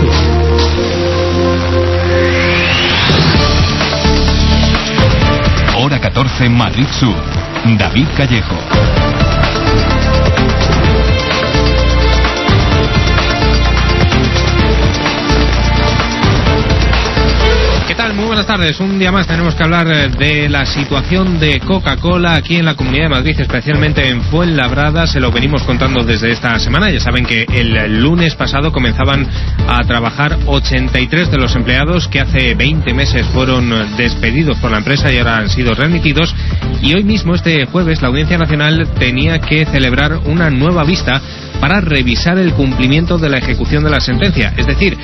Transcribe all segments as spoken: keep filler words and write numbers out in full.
Sur. Hora catorce, Madrid Sur. David Callejo. ¿Qué tal? Muy buenas tardes. Un día más tenemos que hablar de la situación de Coca-Cola aquí en la Comunidad de Madrid, especialmente en Fuenlabrada. Se lo venimos contando desde esta semana. Ya saben que el lunes pasado comenzaban a trabajar ochenta y tres de los empleados que hace veinte meses fueron despedidos por la empresa y ahora han sido readmitidos. Y hoy mismo, este jueves, la Audiencia Nacional tenía que celebrar una nueva vista para revisar el cumplimiento de la ejecución de la sentencia. Es decir,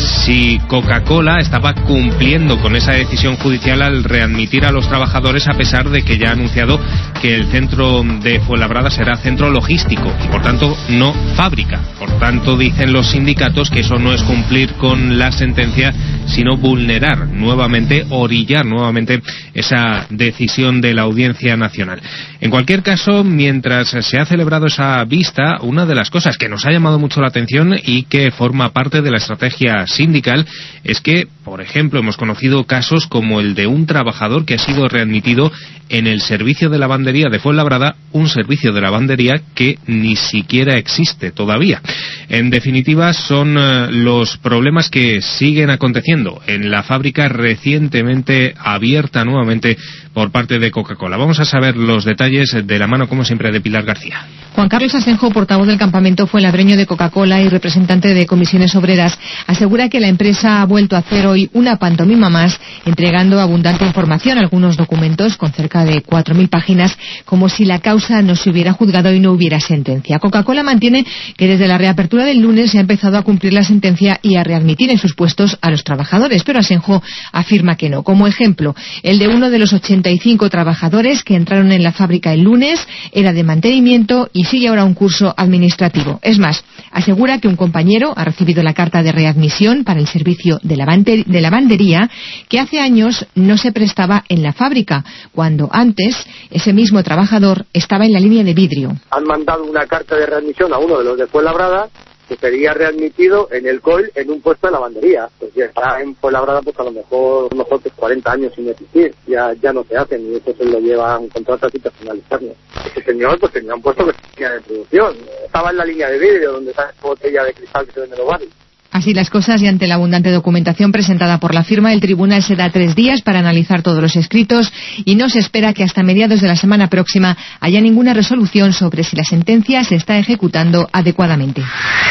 si Coca-Cola estaba cumpliendo con esa decisión judicial al readmitir a los trabajadores, a pesar de que ya ha anunciado que el centro de Fuenlabrada será centro logístico y por tanto no fábrica. Por tanto, dicen los sindicatos que eso no es cumplir con la sentencia, sino vulnerar nuevamente, orillar nuevamente esa decisión de la Audiencia Nacional. En cualquier caso, mientras se ha celebrado esa vista, una de las cosas que nos ha llamado mucho la atención y que forma parte de la estrategia sindical es que, por ejemplo, hemos conocido casos como el de un trabajador que ha sido readmitido en el servicio de lavandería de Fuenlabrada, un servicio de lavandería que ni siquiera existe todavía. En definitiva, son uh, los problemas que siguen aconteciendo en la fábrica recientemente abierta nuevamente por parte de Coca-Cola. Vamos a saber los detalles de la mano, como siempre, de Pilar García. Juan Carlos Asenjo, portavoz del campamento fuenlabreño de Coca-Cola y representante de Comisiones Obreras, asegura que la empresa ha vuelto a hacer hoy una pantomima más, entregando abundante información, algunos documentos con cerca de cuatro mil páginas, como si la causa no se hubiera juzgado y no hubiera sentencia. Coca-Cola mantiene que desde la reapertura del lunes se ha empezado a cumplir la sentencia y a readmitir en sus puestos a los trabajadores, pero Asenjo afirma que no. Como ejemplo, el de uno de los ochenta y cinco trabajadores que entraron en la fábrica el lunes era de mantenimiento y sigue ahora un curso administrativo. Es más, asegura que un compañero ha recibido la carta de readmisión para el servicio de, lavante, de lavandería que hace años no se prestaba en la fábrica, cuando antes ese mismo trabajador estaba en la línea de vidrio. Han mandado una carta de readmisión a uno de los de Fuenlabrada que sería readmitido en el C O I L en un puesto de lavandería. Pues ya está en Fuenlabrada, pues a lo mejor, a lo mejor pues cuarenta años sin existir. Ya ya no se hacen y eso se lo llevan contratos y personal externo. Ese señor pues tenía un puesto que tenía de producción. Estaba en la línea de vidrio donde está esa botella de cristal que se vende en los bares. Así las cosas, y ante la abundante documentación presentada por la firma, el tribunal se da tres días para analizar todos los escritos y no se espera que hasta mediados de la semana próxima haya ninguna resolución sobre si la sentencia se está ejecutando adecuadamente.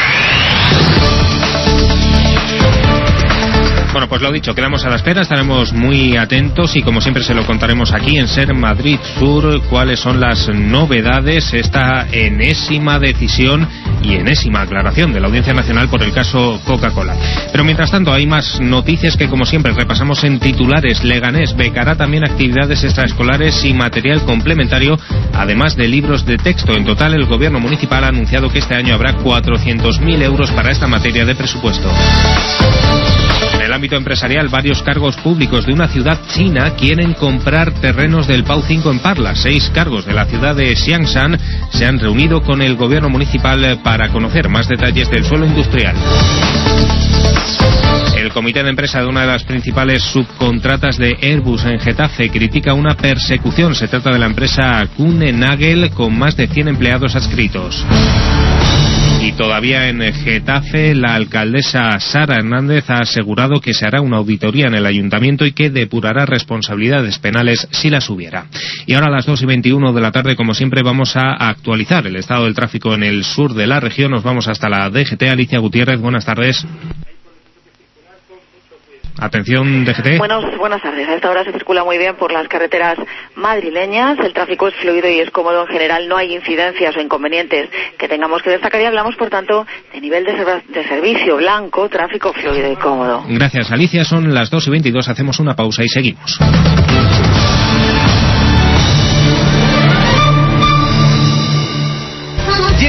Bueno, pues lo dicho, quedamos a la espera, estaremos muy atentos y como siempre se lo contaremos aquí en Ser Madrid Sur, cuáles son las novedades, esta enésima decisión y enésima aclaración de la Audiencia Nacional por el caso Coca-Cola. Pero mientras tanto hay más noticias que como siempre repasamos en titulares. Leganés becará también actividades extraescolares y material complementario, además de libros de texto. En total, el gobierno municipal ha anunciado que este año habrá cuatrocientos mil euros para esta materia de presupuesto. En el ámbito empresarial, varios cargos públicos de una ciudad china quieren comprar terrenos del Pau cinco en Parla. Seis cargos de la ciudad de Xiangshan se han reunido con el gobierno municipal para conocer más detalles del suelo industrial. El comité de empresa de una de las principales subcontratas de Airbus en Getafe critica una persecución. Se trata de la empresa Kuehne Nagel con más de cien empleados adscritos. Y todavía en Getafe, la alcaldesa Sara Hernández ha asegurado que se hará una auditoría en el ayuntamiento y que depurará responsabilidades penales si las hubiera. Y ahora a las dos y veintiuno de la tarde, como siempre, vamos a actualizar el estado del tráfico en el sur de la región. Nos vamos hasta la D G T. Alicia Gutiérrez, buenas tardes. Atención, D G T. Buenos, buenas tardes. A esta hora se circula muy bien por las carreteras madrileñas. El tráfico es fluido y es cómodo en general. No hay incidencias o inconvenientes que tengamos que destacar y hablamos, por tanto, de nivel de, ser- de servicio blanco, tráfico fluido y cómodo. Gracias, Alicia. Son las dos y veintidós. Hacemos una pausa y seguimos.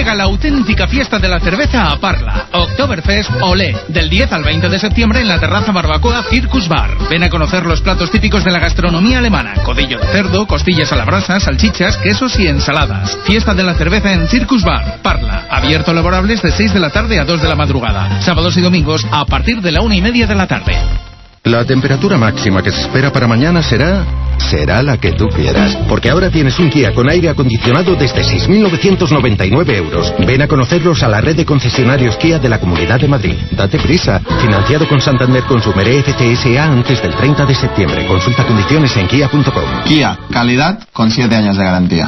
Llega la auténtica fiesta de la cerveza a Parla. Oktoberfest Olé, del diez al veinte de septiembre en la terraza barbacoa Circus Bar. Ven a conocer los platos típicos de la gastronomía alemana. Codillo de cerdo, costillas a la brasa, salchichas, quesos y ensaladas. Fiesta de la cerveza en Circus Bar, Parla. Abierto a laborables de seis de la tarde a dos de la madrugada. Sábados y domingos a partir de la una y media de la tarde. La temperatura máxima que se espera para mañana será... será la que tú quieras. Porque ahora tienes un Kia con aire acondicionado desde seis mil novecientos noventa y nueve euros. Ven a conocerlos a la red de concesionarios Kia de la Comunidad de Madrid. Date prisa. Financiado con Santander Consumer F C S A antes del treinta de septiembre. Consulta condiciones en kia punto com. Kia, calidad con siete años de garantía.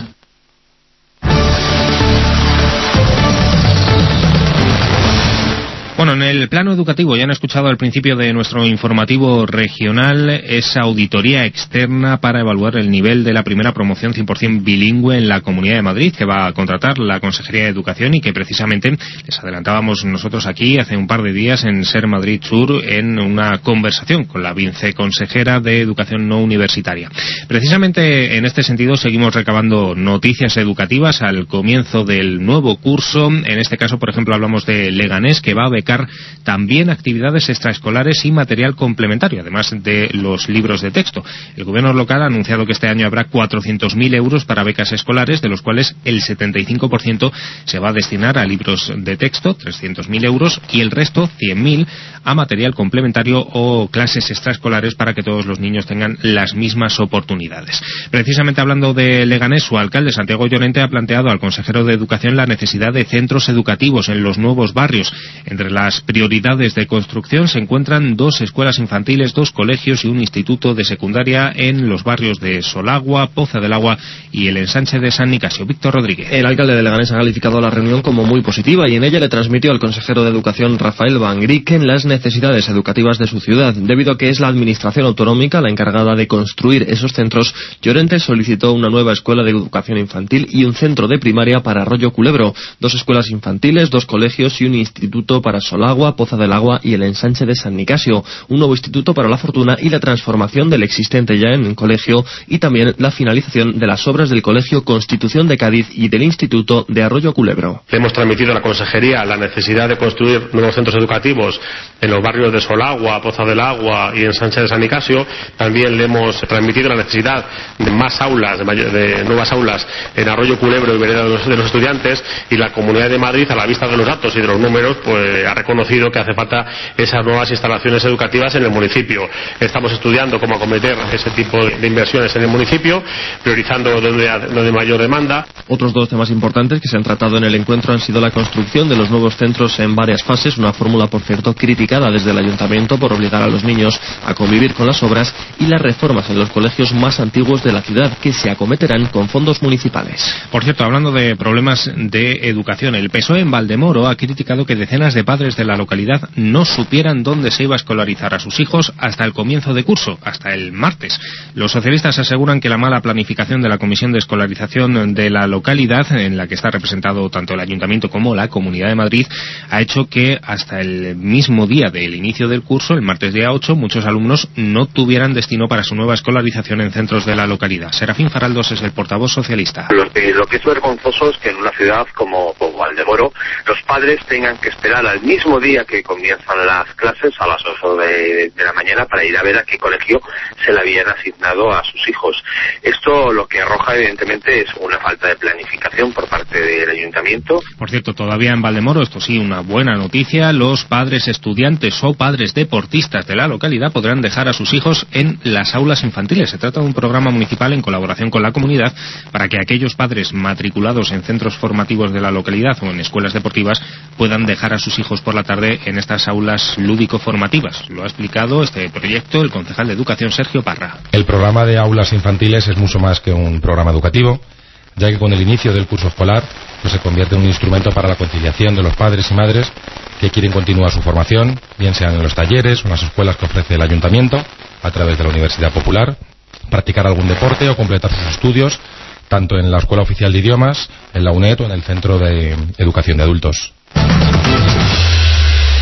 Bueno, en el plano educativo, ya han escuchado al principio de nuestro informativo regional esa auditoría externa para evaluar el nivel de la primera promoción cien por ciento bilingüe en la Comunidad de Madrid, que va a contratar la Consejería de Educación y que precisamente les adelantábamos nosotros aquí hace un par de días en Ser Madrid Sur en una conversación con la viceconsejera de Educación no universitaria. Precisamente en este sentido seguimos recabando noticias educativas al comienzo del nuevo curso. En este caso, por ejemplo, hablamos de Leganés, que va a becar también actividades extraescolares y material complementario, además de los libros de texto. El gobierno local ha anunciado que este año habrá cuatrocientos mil euros para becas escolares, de los cuales el setenta y cinco por ciento se va a destinar a libros de texto, trescientos mil euros, y el resto, cien mil, a material complementario o clases extraescolares para que todos los niños tengan las mismas oportunidades. Precisamente hablando de Leganés, su alcalde, Santiago Llorente, ha planteado al consejero de Educación la necesidad de centros educativos en los nuevos barrios. Entre las prioridades de construcción se encuentran dos escuelas infantiles, dos colegios y un instituto de secundaria en los barrios de Solagua, Poza del Agua y el ensanche de San Nicasio. Víctor Rodríguez. El alcalde de Leganés ha calificado la reunión como muy positiva y en ella le transmitió al consejero de Educación, Rafael Van Grieken, las necesidades educativas de su ciudad. Debido a que es la administración autonómica la encargada de construir esos centros, Llorente solicitó una nueva escuela de educación infantil y un centro de primaria para Arroyo Culebro, dos escuelas infantiles, dos colegios y un instituto para Solagua, Poza del Agua y el ensanche de San Nicasio, un nuevo instituto para la Fortuna y la transformación del existente ya en el colegio, y también la finalización de las obras del Colegio Constitución de Cádiz y del Instituto de Arroyo Culebro. Le hemos transmitido a la Consejería la necesidad de construir nuevos centros educativos en los barrios de Solagua, Poza del Agua y ensanche de San Nicasio. También le hemos transmitido la necesidad de más aulas, de, mayor, de nuevas aulas en Arroyo Culebro y Vereda de los, de los estudiantes, y la Comunidad de Madrid, a la vista de los datos y de los números, pues ha reconocido que hace falta esas nuevas instalaciones educativas en el municipio. Estamos estudiando cómo acometer ese tipo de inversiones en el municipio, priorizando donde hay mayor demanda. Otros dos temas importantes que se han tratado en el encuentro han sido la construcción de los nuevos centros en varias fases, una fórmula, por cierto, criticada desde el ayuntamiento por obligar a los niños a convivir con las obras, y las reformas en los colegios más antiguos de la ciudad, que se acometerán con fondos municipales. Por cierto, hablando de problemas de educación, el P S O E en Valdemoro ha criticado que decenas de padres de la localidad no supieran dónde se iba a escolarizar a sus hijos hasta el comienzo de curso, hasta el martes. Los socialistas aseguran que la mala planificación de la Comisión de Escolarización de la localidad, en la que está representado tanto el Ayuntamiento como la Comunidad de Madrid, ha hecho que hasta el mismo día del inicio del curso, el martes día ocho, muchos alumnos no tuvieran destino para su nueva escolarización en centros de la localidad. Serafín Faraldos es el portavoz socialista. Lo que, lo que es vergonzoso es que en una ciudad como, como Valdemoro los padres tengan que esperar al mismo día que comienzan las clases, a las ocho de, de la mañana, para ir a ver a qué colegio se le habían asignado a sus hijos. Esto lo que arroja evidentemente es una falta de planificación por parte del ayuntamiento. Por cierto, todavía en Valdemoro, esto sí, una buena noticia, los padres estudiantes o padres deportistas de la localidad podrán dejar a sus hijos en las aulas infantiles. Se trata de un programa municipal en colaboración con la comunidad para que aquellos padres matriculados en centros formativos de la localidad o en escuelas deportivas puedan dejar a sus hijos por la tarde en estas aulas lúdico-formativas. Lo ha explicado este proyecto el concejal de Educación, Sergio Parra. El programa de aulas infantiles es mucho más que un programa educativo, ya que con el inicio del curso escolar pues se convierte en un instrumento para la conciliación de los padres y madres que quieren continuar su formación, bien sean en los talleres o en las escuelas que ofrece el ayuntamiento a través de la Universidad Popular, practicar algún deporte o completar sus estudios tanto en la Escuela Oficial de Idiomas, en la UNED o en el Centro de Educación de Adultos.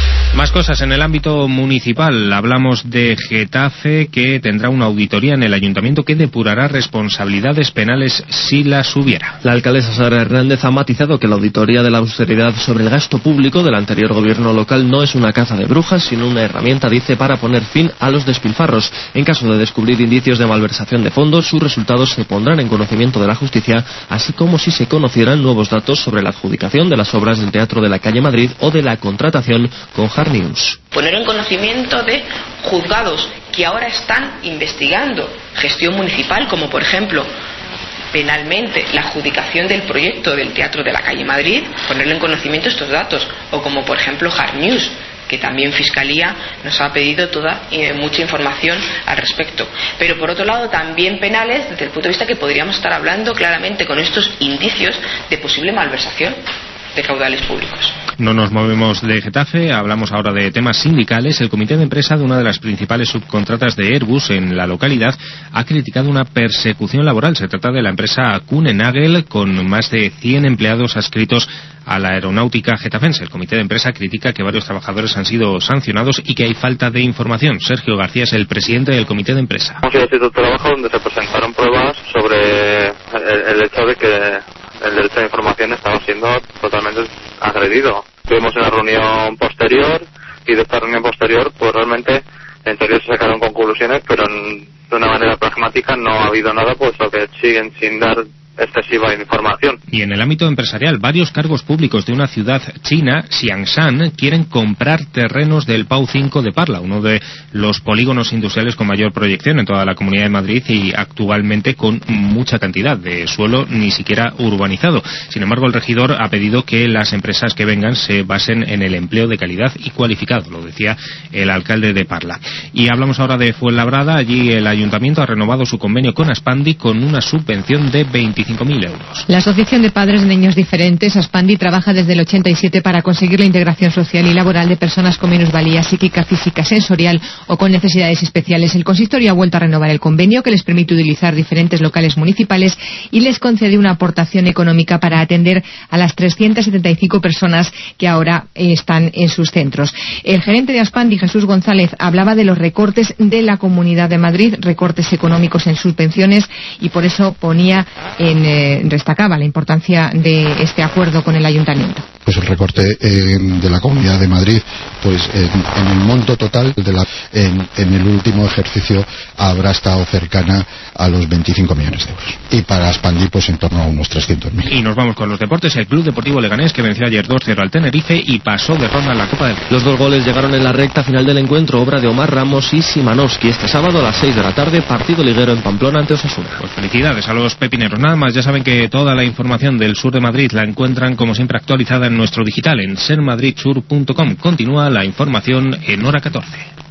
Más cosas en el ámbito municipal. Hablamos de Getafe, que tendrá una auditoría en el ayuntamiento que depurará responsabilidades penales si las hubiera. La alcaldesa Sara Hernández ha matizado que la auditoría de la austeridad sobre el gasto público del anterior gobierno local no es una caza de brujas, sino una herramienta, dice, para poner fin a los despilfarros. En caso de descubrir indicios de malversación de fondos, sus resultados se pondrán en conocimiento de la justicia, así como si se conocieran nuevos datos sobre la adjudicación de las obras del Teatro de la Calle Madrid o de la contratación con Hard News. Poner en conocimiento de juzgados que ahora están investigando gestión municipal, como por ejemplo penalmente la adjudicación del proyecto del Teatro de la Calle Madrid, ponerle en conocimiento estos datos, o como por ejemplo Hard News, que también Fiscalía nos ha pedido toda eh, mucha información al respecto. Pero por otro lado también penales desde el punto de vista que podríamos estar hablando claramente con estos indicios de posible malversación de caudales públicos. No nos movemos de Getafe, hablamos ahora de temas sindicales. El comité de empresa de una de las principales subcontratas de Airbus en la localidad ha criticado una persecución laboral. Se trata de la empresa Kuehne+Nagel, con más de cien empleados adscritos a la aeronáutica getafense. El comité de empresa critica que varios trabajadores han sido sancionados y que hay falta de información. Sergio García es el presidente del comité de empresa. Hemos ido a cierto trabajo donde se presentaron pruebas sobre el, el hecho de que el derecho de información estaba siendo totalmente agredido. Tuvimos una reunión posterior y de esta reunión posterior pues realmente en teoría se sacaron conclusiones, pero en, de una manera pragmática no ha habido nada, puesto que siguen sin dar excesiva información. Y en el ámbito empresarial, varios cargos públicos de una ciudad china, Xiangshan, quieren comprar terrenos del Pau cinco de Parla, uno de los polígonos industriales con mayor proyección en toda la Comunidad de Madrid y actualmente con mucha cantidad de suelo ni siquiera urbanizado. Sin embargo, el regidor ha pedido que las empresas que vengan se basen en el empleo de calidad y cualificado, lo decía el alcalde de Parla. Y hablamos ahora de Fuenlabrada. Allí el ayuntamiento ha renovado su convenio con Aspandi con una subvención de veinticinco mil euros. La Asociación de Padres de Niños Diferentes, Aspandi, trabaja desde el ochenta y siete para conseguir la integración social y laboral de personas con minusvalía psíquica, física, sensorial o con necesidades especiales. El consistorio ha vuelto a renovar el convenio, que les permite utilizar diferentes locales municipales y les concede una aportación económica para atender a las trescientas setenta y cinco personas que ahora eh, están en sus centros. El gerente de Aspandi, Jesús González, hablaba de los recortes de la Comunidad de Madrid, recortes económicos en sus pensiones, y por eso ponía en Eh, destacaba la importancia de este acuerdo con el ayuntamiento. Pues el recorte eh, de la Comunidad de Madrid, pues en, en el monto total de la, en, en el último ejercicio habrá estado cercana a los veinticinco millones de euros, y para Aspandi pues en torno a unos trescientos mil. Y nos vamos con los deportes. El Club Deportivo Leganés, que venció ayer dos cero al Tenerife y pasó de ronda en la Copa del Rey. Los dos goles llegaron en la recta final del encuentro, obra de Omar Ramos y Simanowski, este sábado a las seis de la tarde, partido liguero en Pamplona ante Osasuna. Pues felicidades a los pepineros. Nada más, ya saben que toda la información del sur de Madrid la encuentran como siempre actualizada en nuestro digital en ser madrid sur punto com. Continúa la información en hora catorce.